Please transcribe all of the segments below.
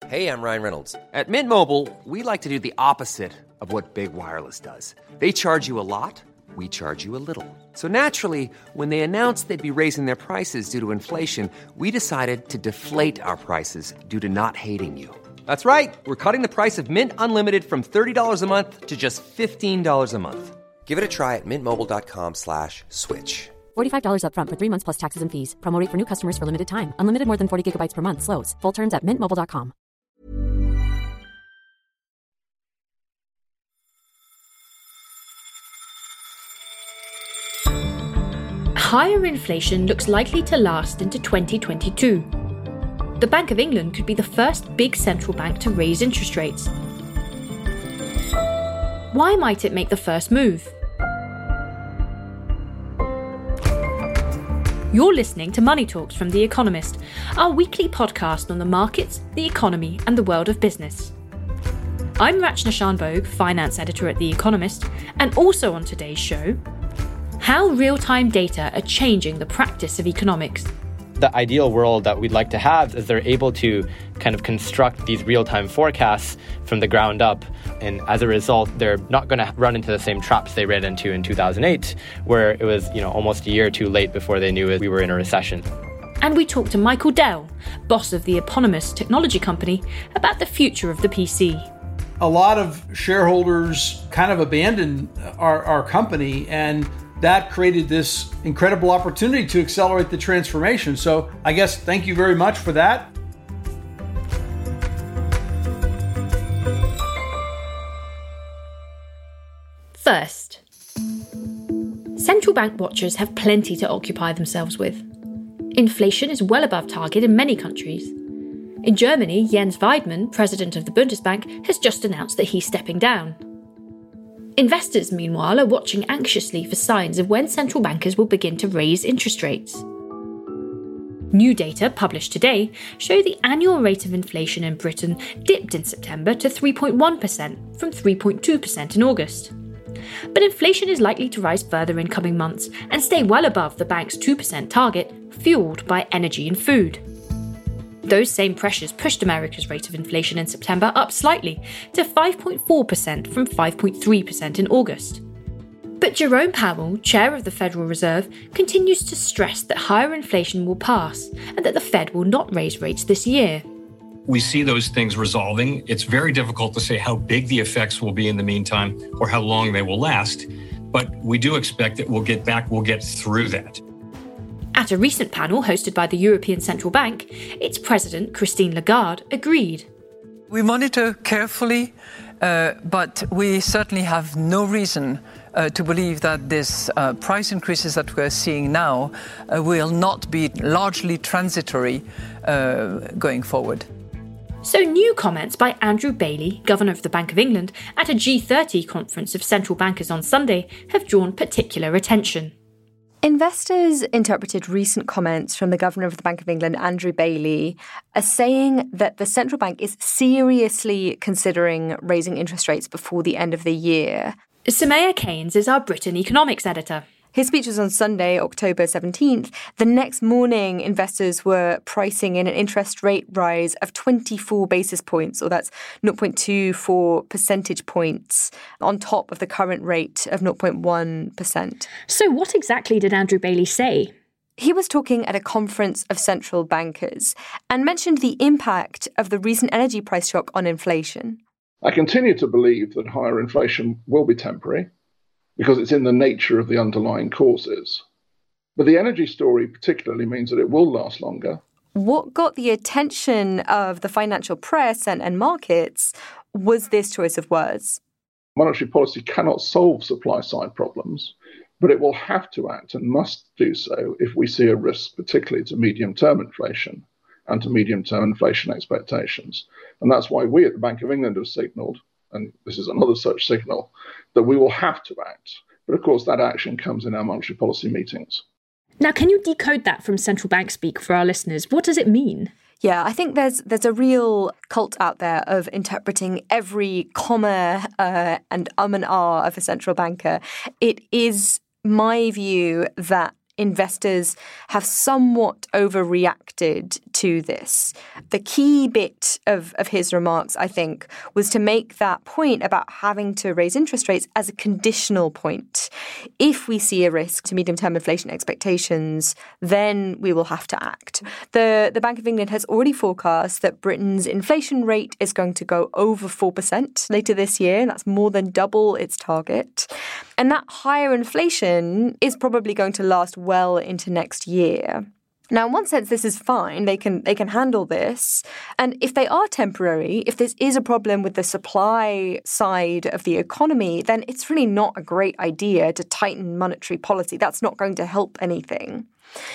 Hey, I'm Ryan Reynolds. At Mint Mobile, we like to do the opposite of what Big Wireless does. They charge you a lot, we charge you a little. So naturally, when they announced they'd be raising their prices due to inflation, we decided to deflate our prices due to not hating you. That's right. We're cutting the price of Mint Unlimited from $30 a month to just $15 a month. Give it a try at mintmobile.com/switch. $45 up front for 3 months plus taxes and fees. Promo rate for new customers for limited time. Unlimited more than 40 gigabytes per month. Slows full terms at mintmobile.com. Higher inflation looks likely to last into 2022. The Bank of England could be the first big central bank to raise interest rates. Why might it make the first move? You're listening to Money Talks from The Economist, our weekly podcast on the markets, the economy, and the world of business. I'm Rachna Shanbhogue, finance editor at The Economist, and also on today's show, how real-time data are changing the practice of economics. The ideal world that we'd like to have is they're able to kind of construct these real-time forecasts from the ground up. And as a result, they're not going to run into the same traps they ran into in 2008, where it was, almost a year too late before they knew we were in a recession. And we talked to Michael Dell, boss of the eponymous technology company, about the future of the PC. A lot of shareholders kind of abandoned our company, and that created this incredible opportunity to accelerate the transformation. So I guess thank you very much for that. First, central bank watchers have plenty to occupy themselves with. Inflation is well above target in many countries. In Germany, Jens Weidmann, president of the Bundesbank, has just announced that he's stepping down. Investors, meanwhile, are watching anxiously for signs of when central bankers will begin to raise interest rates. New data published today show the annual rate of inflation in Britain dipped in September to 3.1% from 3.2% in August. But inflation is likely to rise further in coming months and stay well above the bank's 2% target, fueled by energy and food. Those same pressures pushed America's rate of inflation in September up slightly to 5.4% from 5.3% in August. But Jerome Powell, chair of the Federal Reserve, continues to stress that higher inflation will pass and that the Fed will not raise rates this year. We see those things resolving. It's very difficult to say how big the effects will be in the meantime or how long they will last, but we do expect that we'll get through that. At a recent panel hosted by the European Central Bank, its president, Christine Lagarde, agreed. We monitor carefully, but we certainly have no reason to believe that this price increases that we're seeing now will not be largely transitory going forward. So new comments by Andrew Bailey, Governor of the Bank of England, at a G30 conference of central bankers on Sunday have drawn particular attention. Investors interpreted recent comments from the Governor of the Bank of England, Andrew Bailey, as saying that the central bank is seriously considering raising interest rates before the end of the year. Soumaya Keynes is our Britain economics editor. His speech was on Sunday, October 17th. The next morning, investors were pricing in an interest rate rise of 24 basis points, or that's 0.24 percentage points, on top of the current rate of 0.1%. So what exactly did Andrew Bailey say? He was talking at a conference of central bankers and mentioned the impact of the recent energy price shock on inflation. I continue to believe that higher inflation will be temporary, because it's in the nature of the underlying causes. But the energy story particularly means that it will last longer. What got the attention of the financial press and markets was this choice of words. Monetary policy cannot solve supply-side problems, but it will have to act and must do so if we see a risk, particularly to medium-term inflation and to medium-term inflation expectations. And that's why we at the Bank of England have signalled, and this is another such signal, that we will have to act. But of course, that action comes in our monetary policy meetings. Now, can you decode that from central bank speak for our listeners? What does it mean? Yeah, I think there's a real cult out there of interpreting every comma and ah of a central banker. It is my view that investors have somewhat overreacted to this. The key bit of his remarks, I think, was to make that point about having to raise interest rates as a conditional point. If we see a risk to medium-term inflation expectations, then we will have to act. The Bank of England has already forecast that Britain's inflation rate is going to go over 4% later this year, and that's more than double its target. And that higher inflation is probably going to last well into next year. Now, in one sense, this is fine. They can handle this. And if they are temporary, if this is a problem with the supply side of the economy, then it's really not a great idea to tighten monetary policy. That's not going to help anything.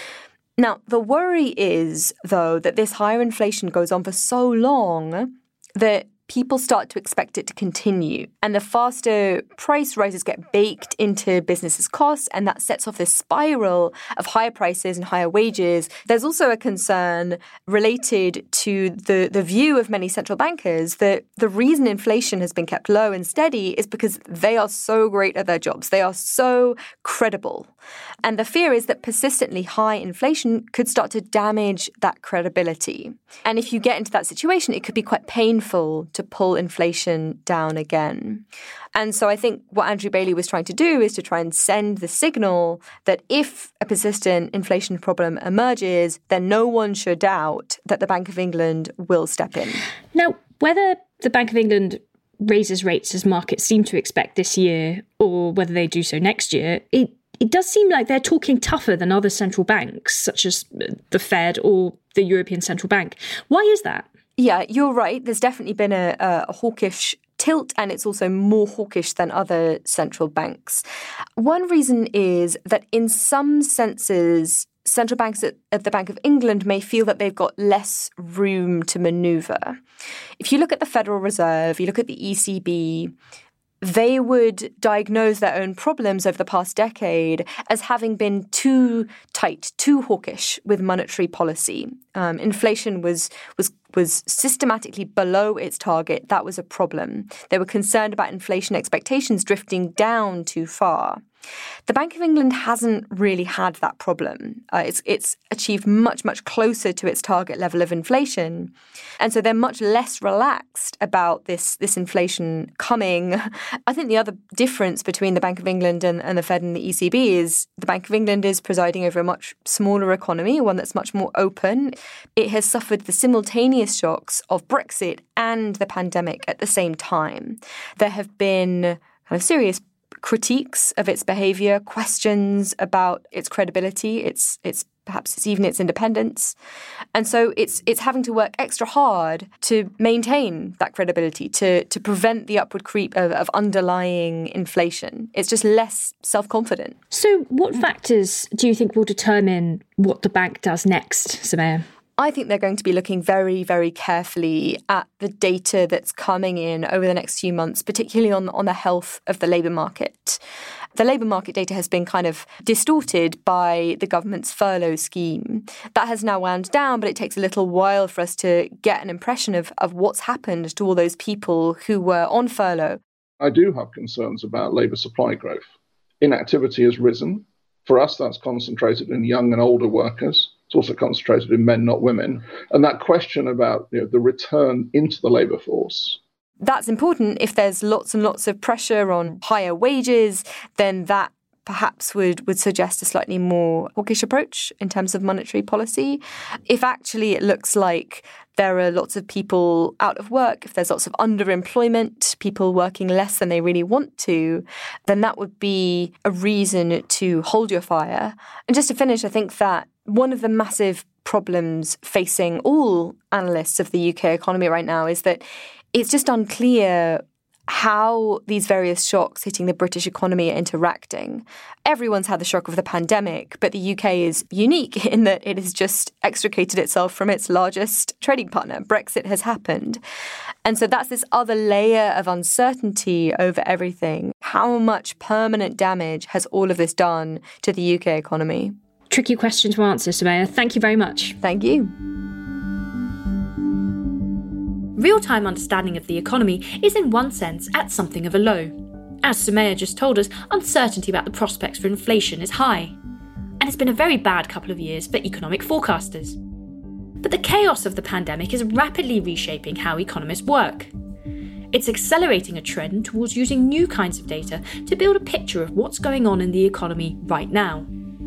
Now, the worry is, though, that this higher inflation goes on for so long that people start to expect it to continue. And the faster price rises get baked into businesses' costs, and that sets off this spiral of higher prices and higher wages. There's also a concern related to the view of many central bankers that the reason inflation has been kept low and steady is because they are so great at their jobs. They are so credible. And the fear is that persistently high inflation could start to damage that credibility. And if you get into that situation, it could be quite painful to pull inflation down again. And so I think what Andrew Bailey was trying to do is to try and send the signal that if a persistent inflation problem emerges, then no one should doubt that the Bank of England will step in. Now, whether the Bank of England raises rates as markets seem to expect this year or whether they do so next year, it does seem like they're talking tougher than other central banks, such as the Fed or the European Central Bank. Why is that? Yeah, you're right. There's definitely been a hawkish tilt, and it's also more hawkish than other central banks. One reason is that in some senses, central banks at the Bank of England may feel that they've got less room to manoeuvre. If you look at the Federal Reserve, you look at the ECB, they would diagnose their own problems over the past decade as having been too tight, too hawkish with monetary policy. Inflation was systematically below its target. That was a problem. They were concerned about inflation expectations drifting down too far. The Bank of England hasn't really had that problem. It's achieved much, much closer to its target level of inflation. And so they're much less relaxed about this inflation coming. I think the other difference between the Bank of England and the Fed and the ECB is the Bank of England is presiding over a much smaller economy, one that's much more open. It has suffered the simultaneous shocks of Brexit and the pandemic at the same time. There have been kind of serious critiques of its behaviour, questions about its credibility, its even its independence. And so it's having to work extra hard to maintain that credibility, to prevent the upward creep of underlying inflation. It's just less self-confident. So what factors do you think will determine what the bank does next, Soumaya? I think they're going to be looking very, very carefully at the data that's coming in over the next few months, particularly on the health of the labour market. The labour market data has been kind of distorted by the government's furlough scheme. That has now wound down, but it takes a little while for us to get an impression of what's happened to all those people who were on furlough. I do have concerns about labour supply growth. Inactivity has risen. For us, that's concentrated in young and older workers. It's also concentrated in men, not women. And that question about the return into the labour force. That's important. If there's lots and lots of pressure on higher wages, then that perhaps would suggest a slightly more hawkish approach in terms of monetary policy. If actually it looks like there are lots of people out of work, if there's lots of underemployment, people working less than they really want to, then that would be a reason to hold your fire. And just to finish, I think that one of the massive problems facing all analysts of the UK economy right now is that it's just unclear how these various shocks hitting the British economy are interacting. Everyone's had the shock of the pandemic, but the UK is unique in that it has just extricated itself from its largest trading partner. Brexit has happened. And so that's this other layer of uncertainty over everything. How much permanent damage has all of this done to the UK economy? Tricky question to answer, Soumaya. Thank you very much. Thank you. Real-time understanding of the economy is in one sense at something of a low. As Soumaya just told us, uncertainty about the prospects for inflation is high. and it's been a very bad couple of years for economic forecasters. But the chaos of the pandemic is rapidly reshaping how economists work. It's accelerating a trend towards using new kinds of data to build a picture of what's going on in the economy right now.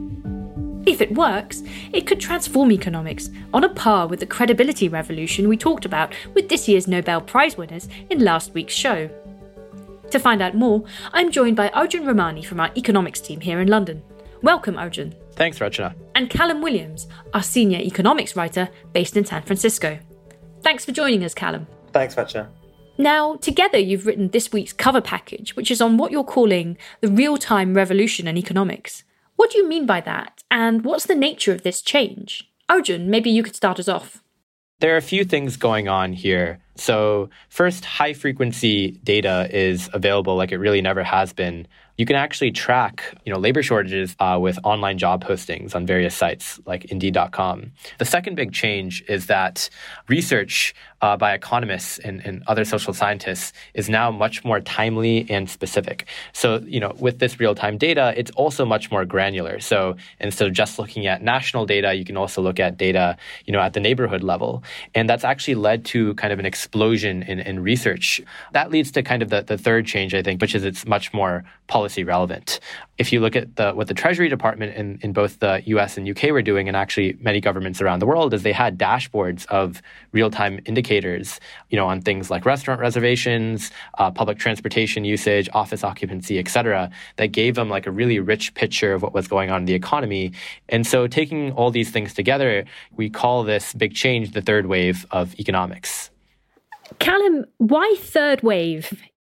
If it works, it could transform economics on a par with the credibility revolution we talked about with this year's Nobel Prize winners in last week's show. To find out more, I'm joined by Arjun Ramani from our economics team here in London. Welcome, Arjun. Thanks, Rachana. And Callum Williams, our senior economics writer based in San Francisco. Thanks for joining us, Callum. Thanks, Rachana. Now, together you've written this week's cover package, which is on what you're calling the real-time revolution in economics. What do you mean by that, and what's the nature of this change? Arjun, maybe you could start us off. There are a few things going on here. So first, high-frequency data is available like it really never has been. You can actually track, labor shortages with online job postings on various sites like Indeed.com. The second big change is that research by economists and other social scientists is now much more timely and specific. So, with this real-time data, it's also much more granular. So instead of just looking at national data, you can also look at data, at the neighborhood level. And that's actually led to kind of an explosion in research. That leads to kind of the third change, I think, which is it's much more policy relevant. If you look at what the Treasury Department in both the US and UK were doing, and actually many governments around the world, is they had dashboards of real-time indicators, on things like restaurant reservations, public transportation usage, office occupancy, et cetera, that gave them like a really rich picture of what was going on in the economy. And so taking all these things together, we call this big change the third wave of economics. Callum, why third wave?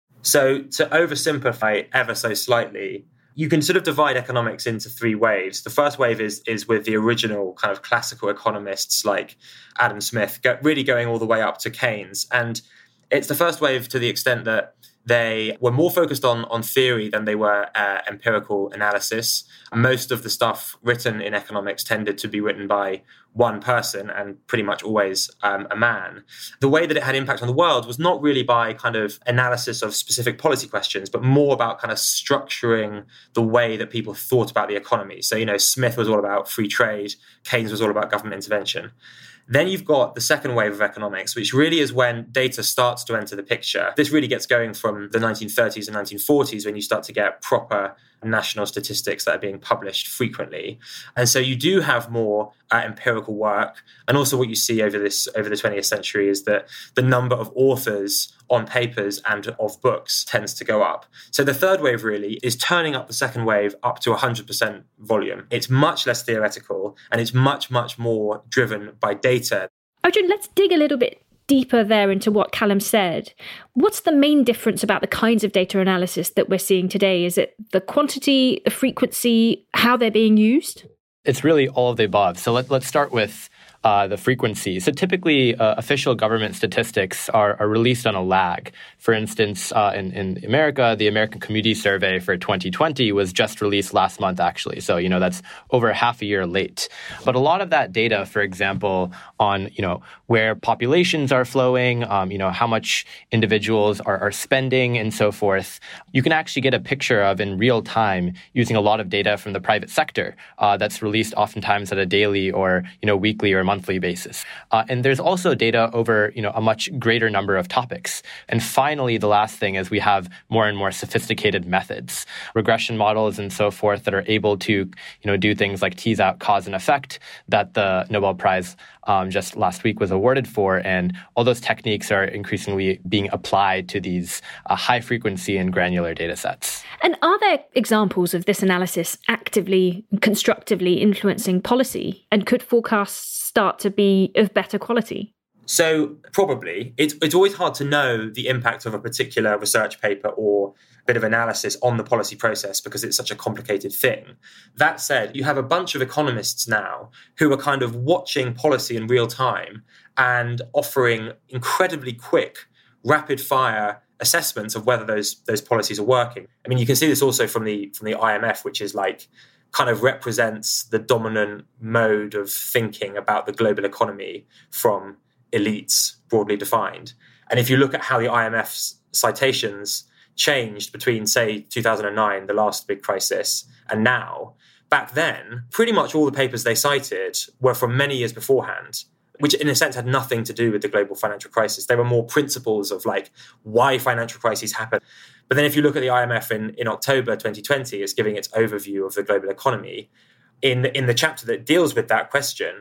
So to oversimplify ever so slightly, you can sort of divide economics into three waves. The first wave is with the original kind of classical economists like Adam Smith, really going all the way up to Keynes. And it's the first wave to the extent that they were more focused on theory than they were empirical analysis. Most of the stuff written in economics tended to be written by one person, and pretty much always a man. The way that it had impact on the world was not really by kind of analysis of specific policy questions, but more about kind of structuring the way that people thought about the economy. So, Smith was all about free trade, Keynes was all about government intervention. Then you've got the second wave of economics, which really is when data starts to enter the picture. This really gets going from the 1930s and 1940s when you start to get proper national statistics that are being published frequently. And so you do have more empirical work. And also what you see over the 20th century is that the number of authors on papers and of books tends to go up. So the third wave really is turning up the second wave up to 100% volume. It's much less theoretical and it's much, much more driven by data. Arjun, let's dig a little bit deeper there into what Callum said. What's the main difference about the kinds of data analysis that we're seeing today? Is it the quantity, the frequency, how they're being used? It's really all of the above. So let's start with the frequency. So typically, official government statistics are released on a lag. For instance, in America, the American Community Survey for 2020 was just released last month, actually. So, that's over half a year late. But a lot of that data, for example, on, where populations are flowing, how much individuals are spending and so forth, you can actually get a picture of in real time using a lot of data from the private sector that's released oftentimes at a daily or, weekly or monthly basis. And there's also data over, a much greater number of topics. And finally, the last thing is we have more and more sophisticated methods, regression models and so forth that are able to, do things like tease out cause and effect that the Nobel Prize just last week was awarded for. And all those techniques are increasingly being applied to these high frequency and granular data sets. And are there examples of this analysis actively, constructively influencing policy? And could forecasts start to be of better quality? So probably. It's always hard to know the impact of a particular research paper or bit of analysis on the policy process because it's such a complicated thing. That said, you have a bunch of economists now who are kind of watching policy in real time and offering incredibly quick, rapid-fire assessments of whether those policies are working. I mean, you can see this also from the IMF, which is like kind of represents the dominant mode of thinking about the global economy from elites, broadly defined. And if you look at how the IMF's citations changed between, say, 2009, the last big crisis, and now, back then, pretty much all the papers they cited were from many years beforehand, which in a sense had nothing to do with the global financial crisis. They were more principles of like why financial crises happen. But then if you look at the IMF in October 2020, it's giving its overview of the global economy. In the chapter that deals with that question,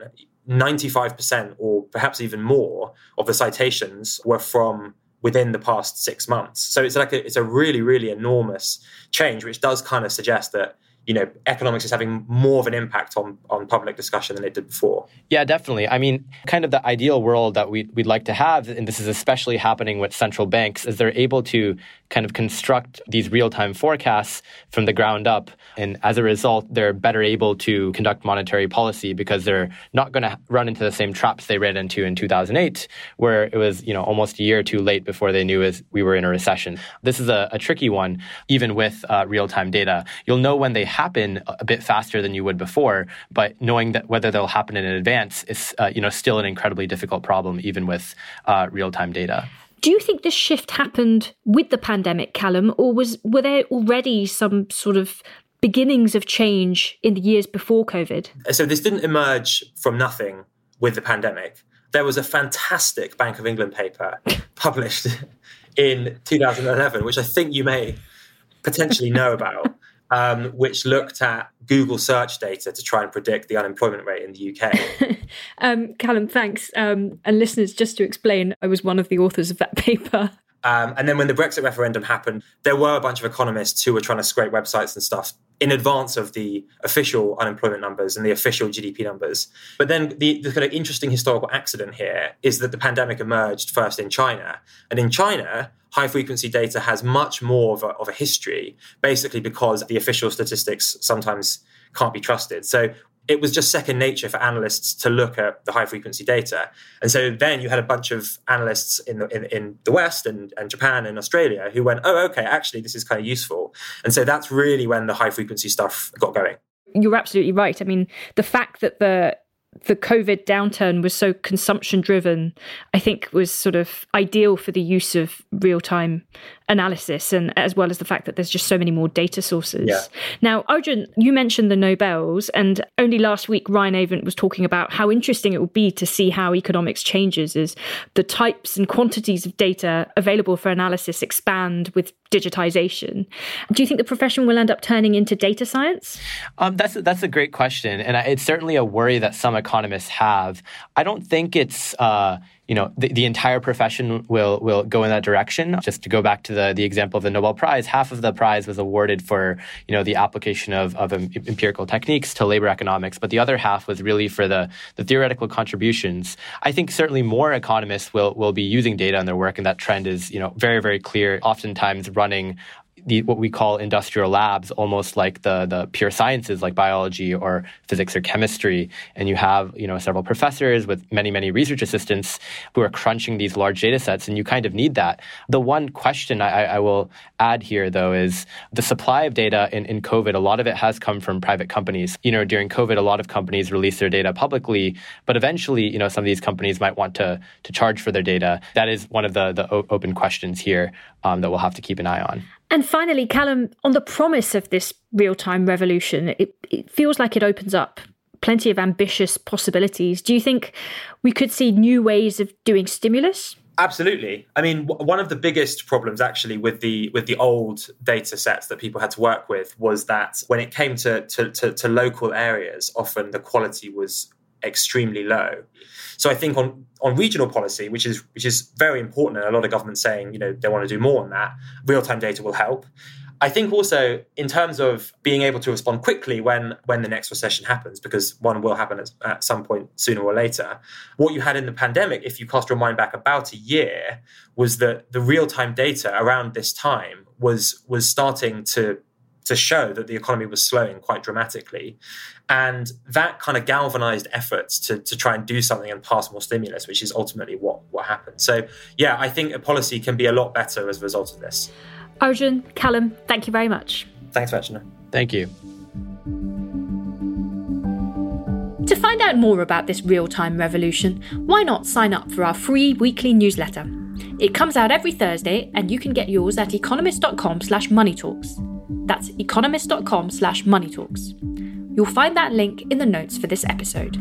95% or perhaps even more of the citations were from within the past 6 months. So it's a really, really enormous change, which does kind of suggest that, economics is having more of an impact on public discussion than it did before. Yeah, definitely. I mean, kind of the ideal world that we'd like to have, and this is especially happening with central banks, is they're able to kind of construct these real-time forecasts from the ground up. And as a result, they're better able to conduct monetary policy because they're not going to run into the same traps they ran into in 2008, where it was, almost a year too late before they knew we were in a recession. This is a tricky one, even with real-time data. You'll know when they happen a bit faster than you would before, but knowing that whether they'll happen in advance is, still an incredibly difficult problem, even with real-time data. Do you think this shift happened with the pandemic, Callum, or were there already some sort of beginnings of change in the years before COVID? So this didn't emerge from nothing with the pandemic. There was a fantastic Bank of England paper published in 2011, which I think you may potentially know about, which looked at Google search data to try and predict the unemployment rate in the UK. Callum, thanks. And listeners, just to explain, I was one of the authors of that paper. And then when the Brexit referendum happened, there were a bunch of economists who were trying to scrape websites and stuff in advance of the official unemployment numbers and the official GDP numbers. But then the kind of interesting historical accident here is that the pandemic emerged first in China. And in China, high-frequency data has much more of a history, basically because the official statistics sometimes can't be trusted. So it was just second nature for analysts to look at the high-frequency data. And so then you had a bunch of analysts in the West and Japan and Australia who went, oh, okay, actually, this is kind of useful. And so that's really when the high-frequency stuff got going. You're absolutely right. I mean, the fact that the COVID downturn was so consumption-driven, I think was sort of ideal for the use of real-time analysis, and as well as the fact that there's just so many more data sources. Yeah. Now, Arjun, you mentioned the Nobels, and only last week Ryan Avent was talking about how interesting it will be to see how economics changes as the types and quantities of data available for analysis expand with digitization. Do you think the profession will end up turning into data science? That's a great question, and it's certainly a worry that some economists have. I don't think it's the entire profession will go in that direction. Just to go back to the example of the Nobel Prize, half of the prize was awarded for the application of empirical techniques to labor economics, but the other half was really for the theoretical contributions. I think certainly more economists will be using data in their work, and that trend is very, very clear. Oftentimes running what we call industrial labs, almost like the pure sciences like biology or physics or chemistry. And you have, several professors with many, many research assistants who are crunching these large data sets, and you kind of need that. The one question I will add here, though, is the supply of data in COVID. A lot of it has come from private companies. During COVID, a lot of companies released their data publicly, but eventually, some of these companies might want to charge for their data. That is one of the open questions here that we'll have to keep an eye on. And finally, Callum, on the promise of this real-time revolution, it feels like it opens up plenty of ambitious possibilities. Do you think we could see new ways of doing stimulus? Absolutely. I mean, one of the biggest problems actually with the old data sets that people had to work with was that when it came to local areas, often the quality was extremely low. So I think on regional policy, which is very important, and a lot of governments saying, they want to do more on that, real-time data will help. I think also in terms of being able to respond quickly when the next recession happens, because one will happen at some point sooner or later. What you had in the pandemic, if you cast your mind back about a year, was that the real-time data around this time was starting to show that the economy was slowing quite dramatically. And that kind of galvanized efforts to try and do something and pass more stimulus, which is ultimately what happened. So, yeah, I think a policy can be a lot better as a result of this. Arjun, Callum, thank you very much. Thanks, Vachana. Thank you. To find out more about this real-time revolution, why not sign up for our free weekly newsletter? It comes out every Thursday, and you can get yours at economist.com/moneytalks. That's economist.com/moneytalks. You'll find that link in the notes for this episode.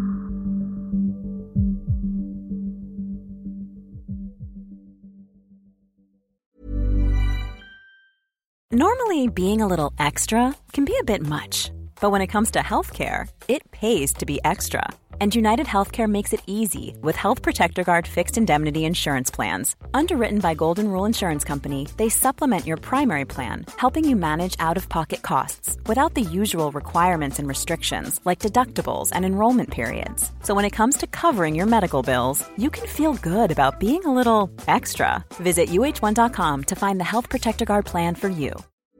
Normally, being a little extra can be a bit much, but when it comes to healthcare, it pays to be extra. And United Healthcare makes it easy with Health Protector Guard fixed indemnity insurance plans. Underwritten by Golden Rule Insurance Company, they supplement your primary plan, helping you manage out-of-pocket costs without the usual requirements and restrictions like deductibles and enrollment periods. So when it comes to covering your medical bills, you can feel good about being a little extra. Visit uh1.com to find the Health Protector Guard plan for you.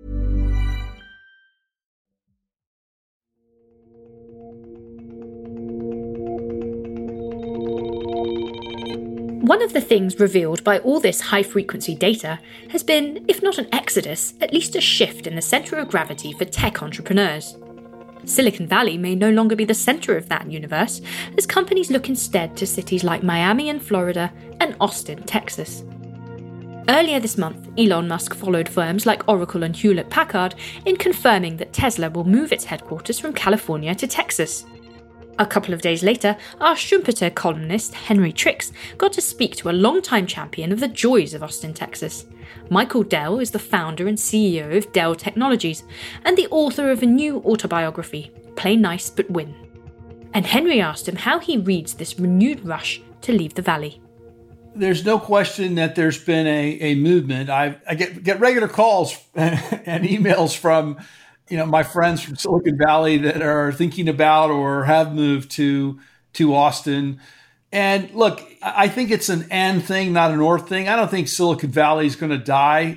One of the things revealed by all this high-frequency data has been, if not an exodus, at least a shift in the centre of gravity for tech entrepreneurs. Silicon Valley may no longer be the centre of that universe, as companies look instead to cities like Miami in Florida and Austin, Texas. Earlier this month, Elon Musk followed firms like Oracle and Hewlett-Packard in confirming that Tesla will move its headquarters from California to Texas. A couple of days later, our Schumpeter columnist Henry Tricks got to speak to a longtime champion of the joys of Austin, Texas. Michael Dell is the founder and CEO of Dell Technologies and the author of a new autobiography, Play Nice But Win. And Henry asked him how he reads this renewed rush to leave the valley. There's no question that there's been a movement. I get regular calls and emails from my friends from Silicon Valley that are thinking about or have moved to Austin. And look, I think it's an and thing, not an or thing. I don't think Silicon Valley is going to die.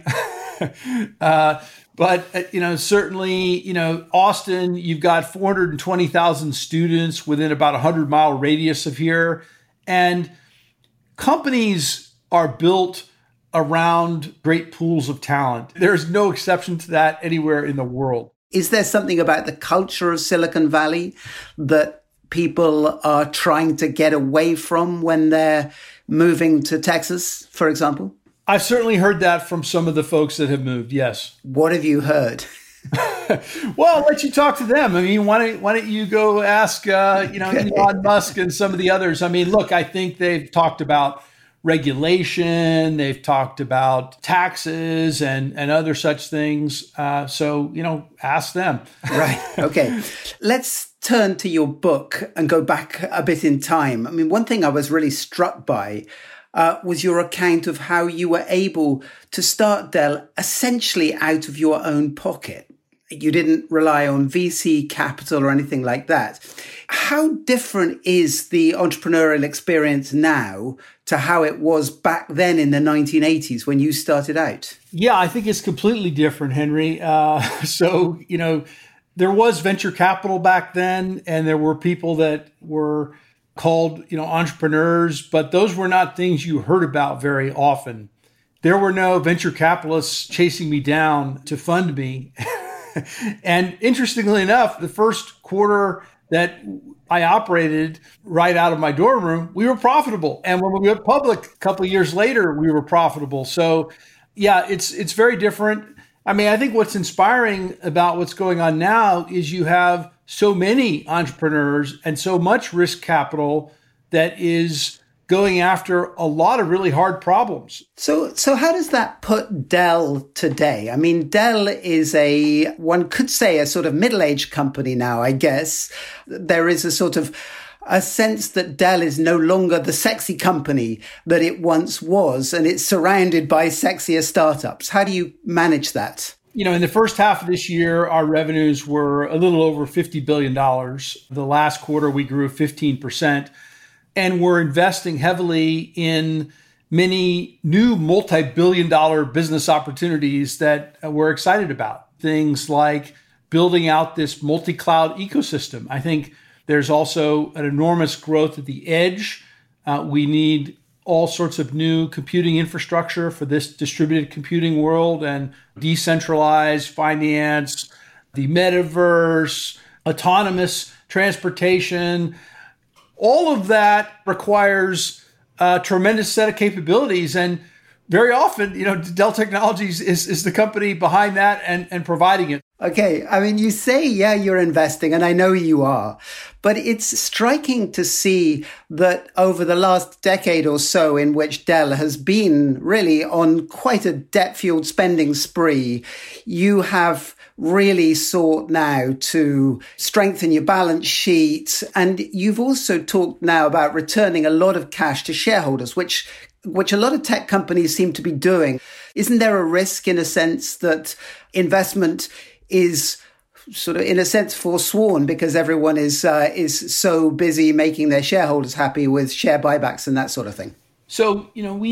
But certainly, Austin, you've got 420,000 students within about a 100-mile radius of here. And companies are built around great pools of talent. There's no exception to that anywhere in the world. Is there something about the culture of Silicon Valley that people are trying to get away from when they're moving to Texas, for example? I've certainly heard that from some of the folks that have moved, yes. What have you heard? Well, I'll let you talk to them. I mean, why don't you go ask, Elon Musk and some of the others? I mean, look, I think they've talked about regulation, they've talked about taxes and other such things. So, ask them. Right. Okay. Let's turn to your book and go back a bit in time. I mean, one thing I was really struck by was your account of how you were able to start Dell essentially out of your own pocket. You didn't rely on VC capital or anything like that. How different is the entrepreneurial experience now to how it was back then in the 1980s when you started out? Yeah, I think it's completely different, Henry. There was venture capital back then, and there were people that were called, entrepreneurs, but those were not things you heard about very often. There were no venture capitalists chasing me down to fund me. And interestingly enough, the first quarter that I operated right out of my dorm room, we were profitable. And when we went public a couple of years later, we were profitable. So yeah, it's very different. I mean, I think what's inspiring about what's going on now is you have so many entrepreneurs and so much risk capital that is going after a lot of really hard problems. So how does that put Dell today? I mean, Dell is one could say a sort of middle-aged company now, I guess. There is a sense that Dell is no longer the sexy company that it once was, and it's surrounded by sexier startups. How do you manage that? In the first half of this year, our revenues were a little over $50 billion. The last quarter, we grew 15%. And we're investing heavily in many new multi-billion-dollar business opportunities that we're excited about. Things like building out this multi-cloud ecosystem. I think there's also an enormous growth at the edge. We need all sorts of new computing infrastructure for this distributed computing world and decentralized finance, the metaverse, autonomous transportation. All of that requires a tremendous set of capabilities. And very often, Dell Technologies is the company behind that and providing it. Okay. I mean, you say, yeah, you're investing, and I know you are, but it's striking to see that over the last decade or so in which Dell has been really on quite a debt-fueled spending spree, you have really sought now to strengthen your balance sheet. And you've also talked now about returning a lot of cash to shareholders, which a lot of tech companies seem to be doing. Isn't there a risk, in a sense, that investment is sort of, in a sense, forsworn because everyone is so busy making their shareholders happy with share buybacks and that sort of thing? So,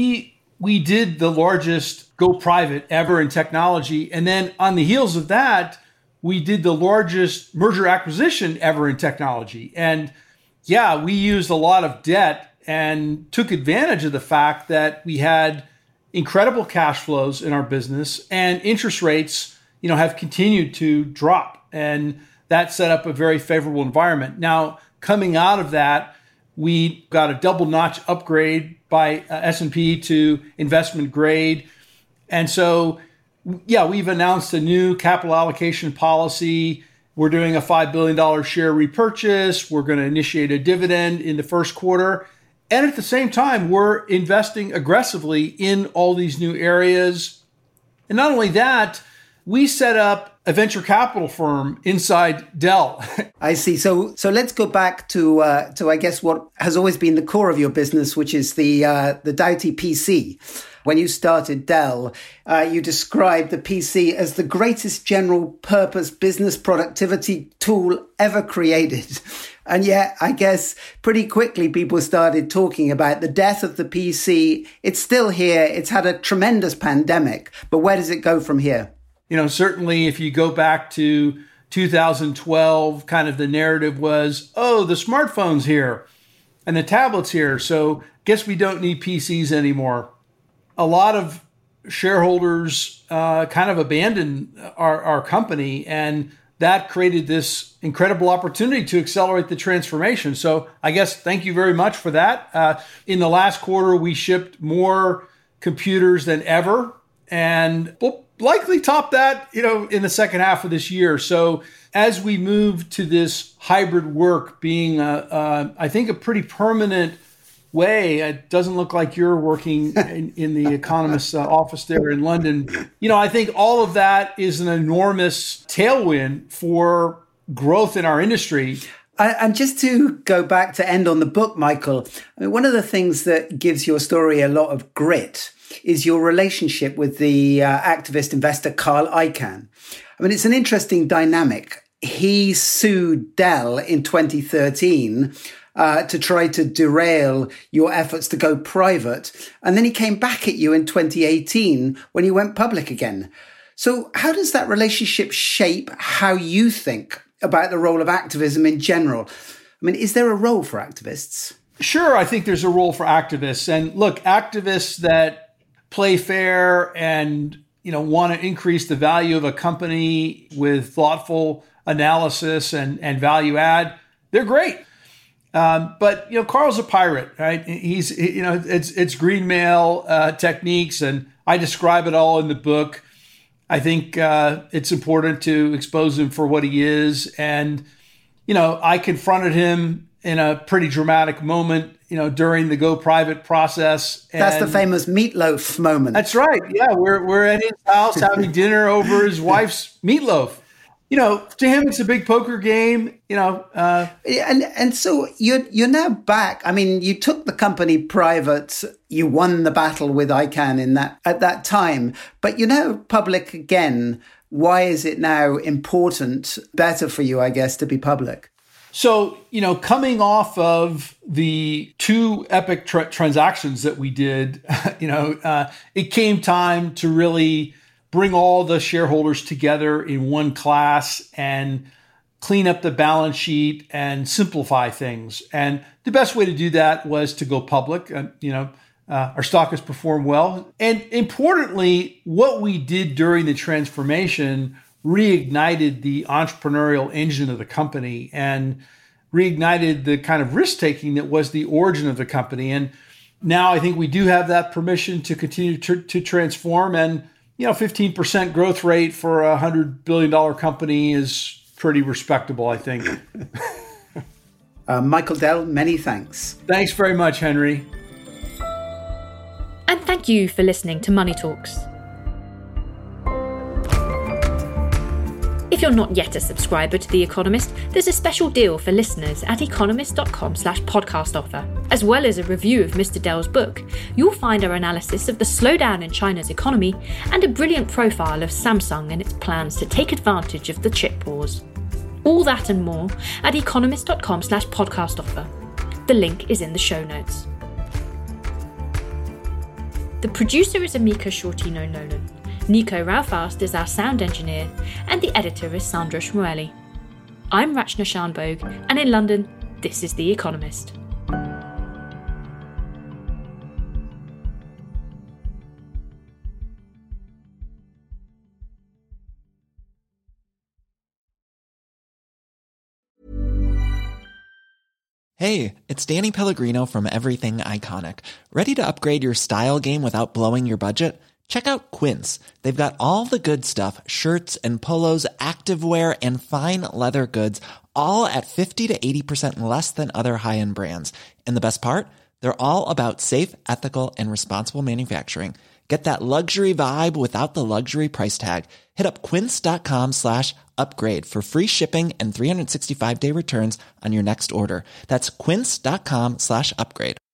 we did the largest go private ever in technology. And then on the heels of that, we did the largest merger acquisition ever in technology. And yeah, we used a lot of debt and took advantage of the fact that we had incredible cash flows in our business and interest rates, have continued to drop. And that set up a very favorable environment. Now, coming out of that, we got a double notch upgrade by S&P to investment grade. And so, yeah, we've announced a new capital allocation policy. We're doing a $5 billion share repurchase. We're going to initiate a dividend in the first quarter. And at the same time, we're investing aggressively in all these new areas. And not only that, we set up a venture capital firm inside Dell. I see. So let's go back to I guess what has always been the core of your business, which is the Doughty PC. When you started Dell, you described the PC as the greatest general purpose business productivity tool ever created. And yet, I guess pretty quickly people started talking about the death of the PC. It's still here. It's had a tremendous pandemic. But where does it go from here? Certainly if you go back to 2012, kind of the narrative was, the smartphone's here and the tablet's here. So guess we don't need PCs anymore. A lot of shareholders kind of abandoned our company, and that created this incredible opportunity to accelerate the transformation. So I guess thank you very much for that. In the last quarter, we shipped more computers than ever, and we'll likely top that, in the second half of this year. So as we move to this hybrid work being, I think, a pretty permanent way, it doesn't look like you're working in the Economist's office there in London. I think all of that is an enormous tailwind for growth in our industry. And just to go back to end on the book, Michael, one of the things that gives your story a lot of grit is your relationship with the activist investor Carl Icahn. It's an interesting dynamic. He sued Dell in 2013 to try to derail your efforts to go private. And then he came back at you in 2018 when you went public again. So how does that relationship shape how you think about the role of activism in general? Is there a role for activists? Sure, I think there's a role for activists. And look, activists that play fair and want to increase the value of a company with thoughtful analysis and value add, they're great. But Carl's a pirate, right? He's it's green mail techniques, and I describe it all in the book. I think it's important to expose him for what he is, and I confronted him in a pretty dramatic moment, during the go private process. And that's the famous meatloaf moment. That's right. Yeah, we're at his house having dinner over his wife's meatloaf. To him, it's a big poker game. And so you're now back. You took the company private. You won the battle with Icahn at that time, but you're now public again. Why is it now better for you, I guess, to be public? So, coming off of the two epic transactions that we did, it came time to really bring all the shareholders together in one class and clean up the balance sheet and simplify things. And the best way to do that was to go public. Our stock has performed well. And importantly, what we did during the transformation reignited the entrepreneurial engine of the company and reignited the kind of risk-taking that was the origin of the company. And now I think we do have that permission to continue to transform. And 15% growth rate for a $100 billion company is pretty respectable, I think. Michael Dell, many thanks. Thanks very much, Henry. And thank you for listening to Money Talks. If you're not yet a subscriber to The Economist, there's a special deal for listeners at economist.com/podcast offer. As well as a review of Mr. Dell's book, you'll find our analysis of the slowdown in China's economy and a brilliant profile of Samsung and its plans to take advantage of the chip wars. All that and more at economist.com/podcast offer. The link is in the show notes. The producer is Amika Shortino-Nolan. Nico Raufast is our sound engineer, and the editor is Sandra Shmueli. I'm Rachna Shanbhogue, and in London, this is The Economist. Hey, it's Danny Pellegrino from Everything Iconic. Ready to upgrade your style game without blowing your budget? Check out Quince. They've got all the good stuff, shirts and polos, activewear, and fine leather goods, all at 50 to 80% less than other high-end brands. And the best part? They're all about safe, ethical, and responsible manufacturing. Get that luxury vibe without the luxury price tag. Hit up quince.com/upgrade for free shipping and 365-day returns on your next order. That's quince.com/upgrade.